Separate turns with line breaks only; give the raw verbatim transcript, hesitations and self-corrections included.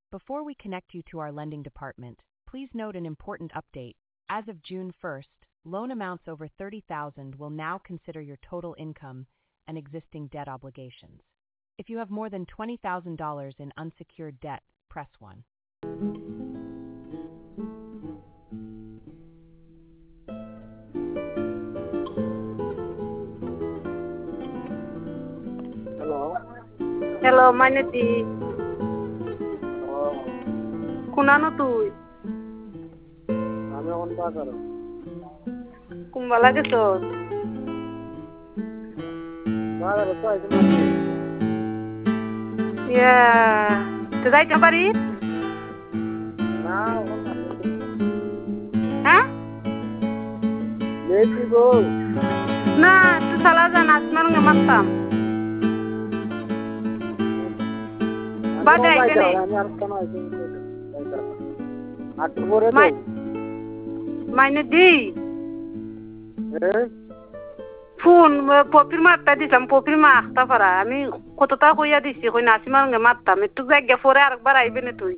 Before we connect you to our lending department, please note an important update. As of June first, loan amounts over thirty thousand dollars will now consider your total income and existing debt obligations. If you have more than twenty thousand dollars in unsecured debt, press one.
Hello.
Hello, Maineti.
Oh,
Kunano tuh?
আমি এখন বাজার
Kumbala gitu.
বাজার তো আইছি
Ya, sedai kabari?
না
Hah?
লেছি গো
Nah, itu salah jangan asmar ngematam. Badai
আমি
kene.
আর কেন আইছি আট পরে তো
Main, Maineti.
হ্যাঁ
Phone, popir mata di sam popir mata para. Ami kota ta koya di si koy nasi mar ngematam. Itu gak gefore arak bara ibe ne tuh.